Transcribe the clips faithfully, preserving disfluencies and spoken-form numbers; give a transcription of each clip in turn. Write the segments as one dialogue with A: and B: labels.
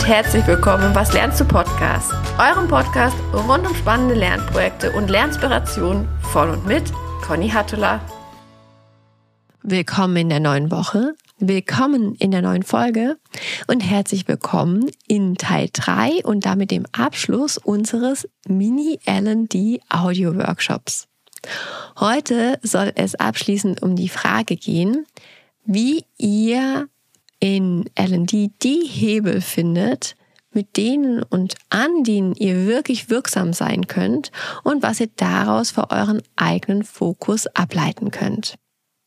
A: und herzlich willkommen im Was lernst du Podcast, eurem Podcast rund um spannende Lernprojekte und Lernspirationen von und mit Conny Hattula. Willkommen in der neuen Woche, willkommen in der neuen Folge und herzlich willkommen in Teil drei und damit dem Abschluss unseres Mini-L und D-Audio-Workshops. Heute soll es abschließend um die Frage gehen, wie ihr in L und D die Hebel findet, mit denen und an denen ihr wirklich wirksam sein könnt und was ihr daraus für euren eigenen Fokus ableiten könnt.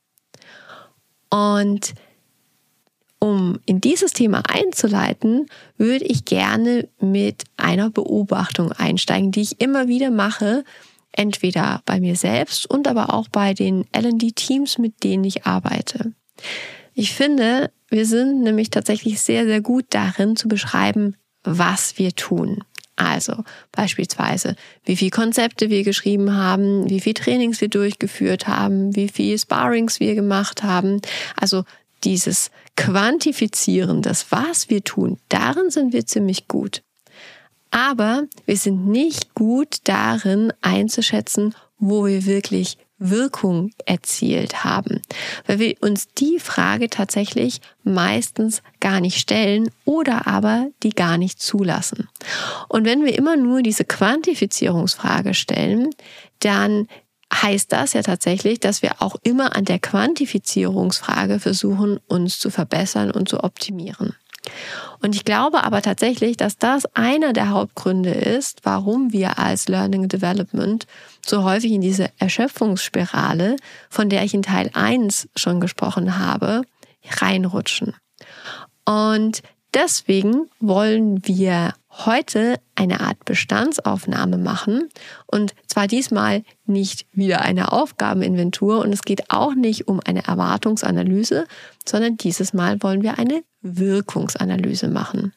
A: Und um in dieses Thema einzuleiten, würde ich gerne mit einer Beobachtung einsteigen, die ich immer wieder mache, entweder bei mir selbst und aber auch bei den L und D-Teams, mit denen ich arbeite. Ich finde, wir sind nämlich tatsächlich sehr, sehr gut darin zu beschreiben, was wir tun. Also beispielsweise, wie viele Konzepte wir geschrieben haben, wie viele Trainings wir durchgeführt haben, wie viele Sparrings wir gemacht haben. Also dieses Quantifizieren, das was wir tun, darin sind wir ziemlich gut. Aber wir sind nicht gut darin einzuschätzen, wo wir wirklich Wirkung erzielt haben, weil wir uns die Frage tatsächlich meistens gar nicht stellen oder aber die gar nicht zulassen. Und wenn wir immer nur diese Quantifizierungsfrage stellen, dann heißt das ja tatsächlich, dass wir auch immer an der Quantifizierungsfrage versuchen, uns zu verbessern und zu optimieren. Und ich glaube aber tatsächlich, dass das einer der Hauptgründe ist, warum wir als Learning Development so häufig in diese Erschöpfungsspirale, von der ich in Teil eins schon gesprochen habe, reinrutschen. Und deswegen wollen wir heute eine Art Bestandsaufnahme machen und zwar diesmal nicht wieder eine Aufgabeninventur und es geht auch nicht um eine Erwartungsanalyse, sondern dieses Mal wollen wir eine Wirkungsanalyse machen.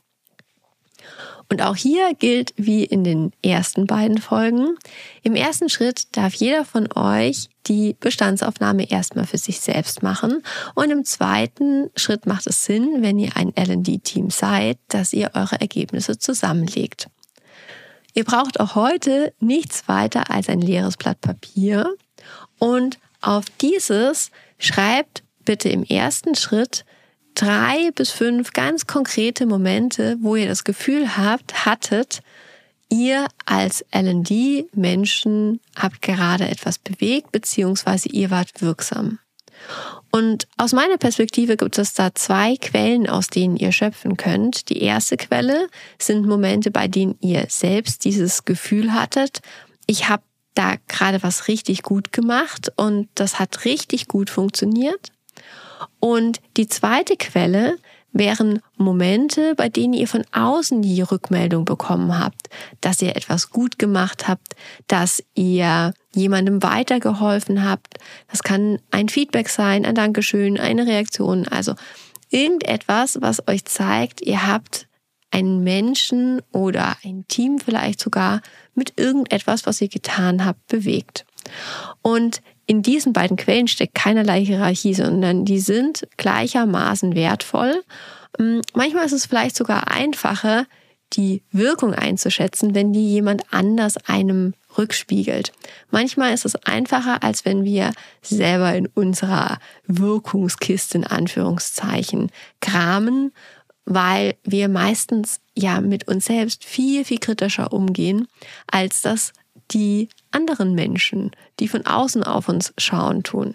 A: Und auch hier gilt wie in den ersten beiden Folgen, im ersten Schritt darf jeder von euch die Bestandsaufnahme erstmal für sich selbst machen und im zweiten Schritt macht es Sinn, wenn ihr ein L und D-Team seid, dass ihr eure Ergebnisse zusammenlegt. Ihr braucht auch heute nichts weiter als ein leeres Blatt Papier und auf dieses schreibt bitte im ersten Schritt drei bis fünf ganz konkrete Momente, wo ihr das Gefühl habt, hattet, ihr als L und D-Menschen habt gerade etwas bewegt, beziehungsweise ihr wart wirksam. Und aus meiner Perspektive gibt es da zwei Quellen, aus denen ihr schöpfen könnt. Die erste Quelle sind Momente, bei denen ihr selbst dieses Gefühl hattet, ich habe da gerade was richtig gut gemacht und das hat richtig gut funktioniert. Und die zweite Quelle wären Momente, bei denen ihr von außen die Rückmeldung bekommen habt, dass ihr etwas gut gemacht habt, dass ihr jemandem weitergeholfen habt. Das kann ein Feedback sein, ein Dankeschön, eine Reaktion, also irgendetwas, was euch zeigt, ihr habt einen Menschen oder ein Team vielleicht sogar mit irgendetwas, was ihr getan habt, bewegt. Und in diesen beiden Quellen steckt keinerlei Hierarchie, sondern die sind gleichermaßen wertvoll. Manchmal ist es vielleicht sogar einfacher, die Wirkung einzuschätzen, wenn die jemand anders einem rückspiegelt. Manchmal ist es einfacher, als wenn wir selber in unserer Wirkungskiste in Anführungszeichen kramen, weil wir meistens ja mit uns selbst viel, viel kritischer umgehen, als das die anderen Menschen, die von außen auf uns schauen, tun.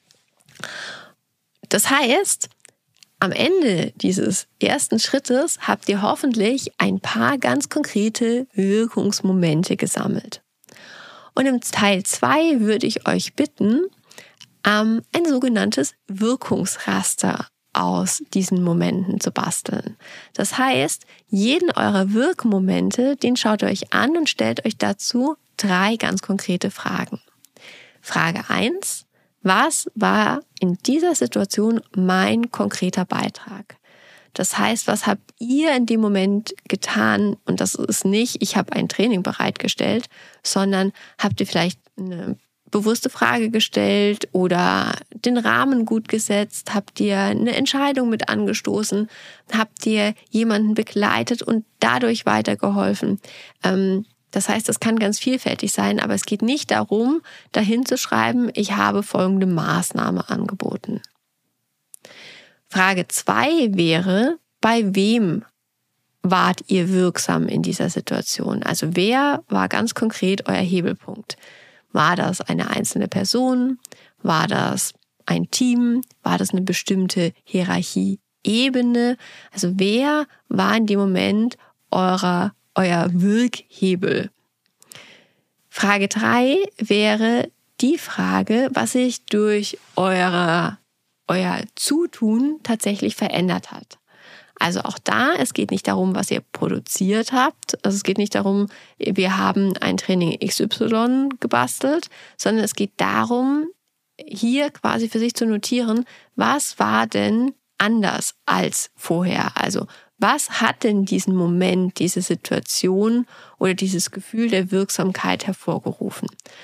A: Das heißt, am Ende dieses ersten Schrittes habt ihr hoffentlich ein paar ganz konkrete Wirkungsmomente gesammelt. Und im Teil zwei würde ich euch bitten, ein sogenanntes Wirkungsraster aus diesen Momenten zu basteln. Das heißt, jeden eurer Wirkmomente, den schaut ihr euch an und stellt euch dazu drei ganz konkrete Fragen. Frage eins. Was war in dieser Situation mein konkreter Beitrag? Das heißt, was habt ihr in dem Moment getan? Und das ist nicht, ich habe ein Training bereitgestellt, sondern habt ihr vielleicht eine bewusste Frage gestellt oder den Rahmen gut gesetzt? Habt ihr eine Entscheidung mit angestoßen? Habt ihr jemanden begleitet und dadurch weitergeholfen? Ähm, das heißt, das kann ganz vielfältig sein, aber es geht nicht darum, dahin zu schreiben, ich habe folgende Maßnahme angeboten. Frage zwei wäre, bei wem wart ihr wirksam in dieser Situation? Also wer war ganz konkret euer Hebelpunkt? War das eine einzelne Person? War das ein Team? War das eine bestimmte Hierarchieebene? Also wer war in dem Moment eurer, euer Wirkhebel? Frage drei wäre die Frage, was sich durch eure, euer Zutun tatsächlich verändert hat. Also auch da, es geht nicht darum, was ihr produziert habt. Also es geht nicht darum, wir haben ein Training X Y gebastelt, sondern es geht darum, hier quasi für sich zu notieren, was war denn anders als vorher? Also was hat denn diesen Moment, diese Situation oder dieses Gefühl der Wirksamkeit hervorgerufen?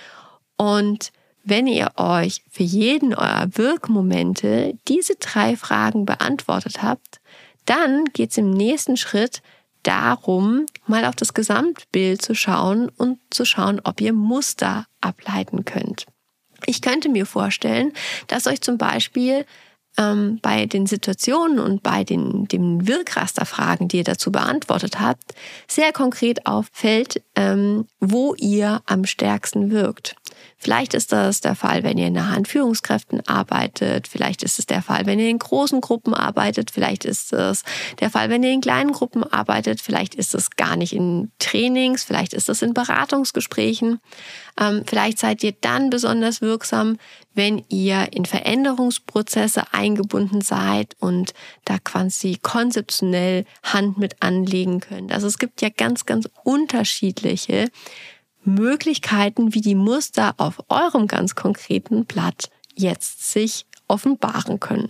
A: Und wenn ihr euch für jeden eurer Wirkmomente diese drei Fragen beantwortet habt, dann geht es im nächsten Schritt darum, mal auf das Gesamtbild zu schauen und zu schauen, ob ihr Muster ableiten könnt. Ich könnte mir vorstellen, dass euch zum Beispiel ähm, bei den Situationen und bei den, den Wirkrasterfragen, die ihr dazu beantwortet habt, sehr konkret auffällt, ähm, wo ihr am stärksten wirkt. Vielleicht ist das der Fall, wenn ihr nah an Führungskräften arbeitet. Vielleicht ist es der Fall, wenn ihr in großen Gruppen arbeitet. Vielleicht ist es der Fall, wenn ihr in kleinen Gruppen arbeitet. Vielleicht ist es gar nicht in Trainings. Vielleicht ist es in Beratungsgesprächen. Ähm, vielleicht seid ihr dann besonders wirksam, wenn ihr in Veränderungsprozesse eingebunden seid und da quasi konzeptionell Hand mit anlegen könnt. Also es gibt ja ganz, ganz unterschiedliche Möglichkeiten, wie die Muster auf eurem ganz konkreten Blatt jetzt sich offenbaren können.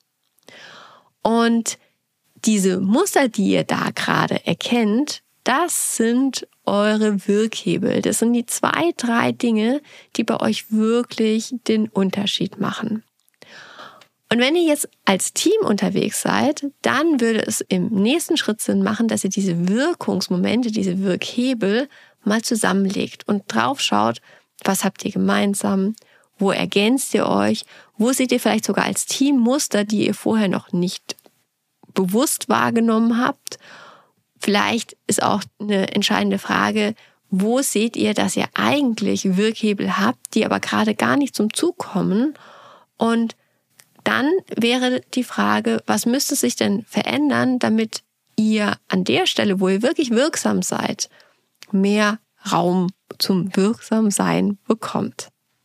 A: Und diese Muster, die ihr da gerade erkennt, das sind eure Wirkhebel. Das sind die zwei, drei Dinge, die bei euch wirklich den Unterschied machen. Und wenn ihr jetzt als Team unterwegs seid, dann würde es im nächsten Schritt Sinn machen, dass ihr diese Wirkungsmomente, diese Wirkhebel mal zusammenlegt und drauf schaut, was habt ihr gemeinsam, wo ergänzt ihr euch, wo seht ihr vielleicht sogar als Team Muster, die ihr vorher noch nicht bewusst wahrgenommen habt. Vielleicht ist auch eine entscheidende Frage, wo seht ihr, dass ihr eigentlich Wirkhebel habt, die aber gerade gar nicht zum Zug kommen. Und dann wäre die Frage, was müsste sich denn verändern, damit ihr an der Stelle, wo ihr wirklich wirksam seid, mehr Raum zum Wirksamsein bekommt.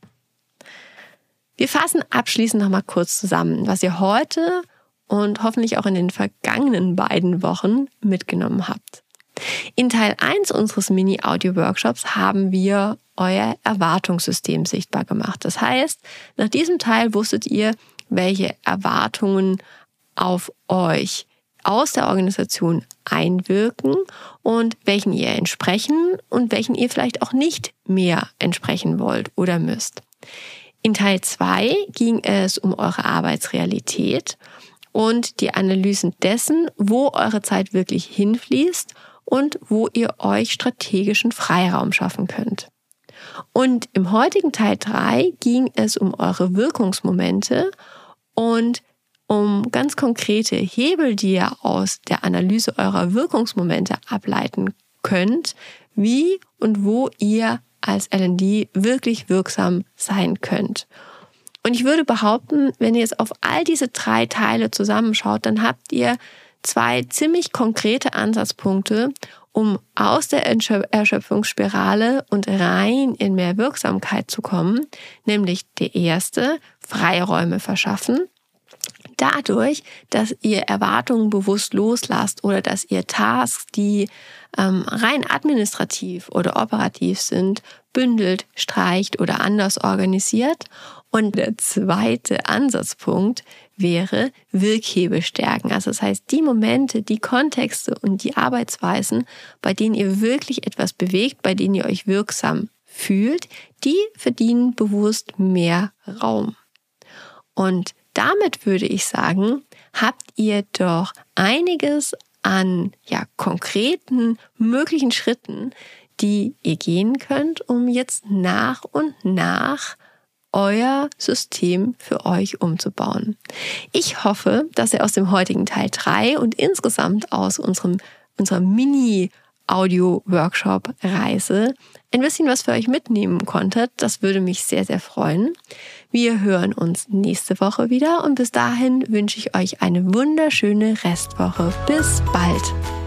A: Wir fassen abschließend nochmal kurz zusammen, was ihr heute und hoffentlich auch in den vergangenen beiden Wochen mitgenommen habt. In Teil eins unseres Mini-Audio-Workshops haben wir euer Erwartungssystem sichtbar gemacht. Das heißt, nach diesem Teil wusstet ihr, welche Erwartungen auf euch aus der Organisation einwirken und welchen ihr entsprechen und welchen ihr vielleicht auch nicht mehr entsprechen wollt oder müsst. In Teil zwei ging es um eure Arbeitsrealität und die Analysen dessen, wo eure Zeit wirklich hinfließt und wo ihr euch strategischen Freiraum schaffen könnt. Und im heutigen Teil drei ging es um eure Wirkungsmomente und um ganz konkrete Hebel, die ihr aus der Analyse eurer Wirkungsmomente ableiten könnt, wie und wo ihr als L und D wirklich wirksam sein könnt. Und ich würde behaupten, wenn ihr jetzt auf all diese drei Teile zusammenschaut, dann habt ihr zwei ziemlich konkrete Ansatzpunkte, um aus der Erschöpfungsspirale und rein in mehr Wirksamkeit zu kommen. Nämlich der erste, Freiräume verschaffen. Dadurch, dass ihr Erwartungen bewusst loslasst oder dass ihr Tasks, die ähm, rein administrativ oder operativ sind, bündelt, streicht oder anders organisiert. Und der zweite Ansatzpunkt wäre Wirkhebel stärken. Also das heißt, die Momente, die Kontexte und die Arbeitsweisen, bei denen ihr wirklich etwas bewegt, bei denen ihr euch wirksam fühlt, die verdienen bewusst mehr Raum. Und damit würde ich sagen, habt ihr doch einiges an ja, konkreten möglichen Schritten, die ihr gehen könnt, um jetzt nach und nach euer System für euch umzubauen. Ich hoffe, dass ihr aus dem heutigen Teil drei und insgesamt aus unserem, unserer Mini-Audio-Workshop-Reise ein bisschen was für euch mitnehmen konntet. Das würde mich sehr, sehr freuen. Wir hören uns nächste Woche wieder und bis dahin wünsche ich euch eine wunderschöne Restwoche. Bis bald!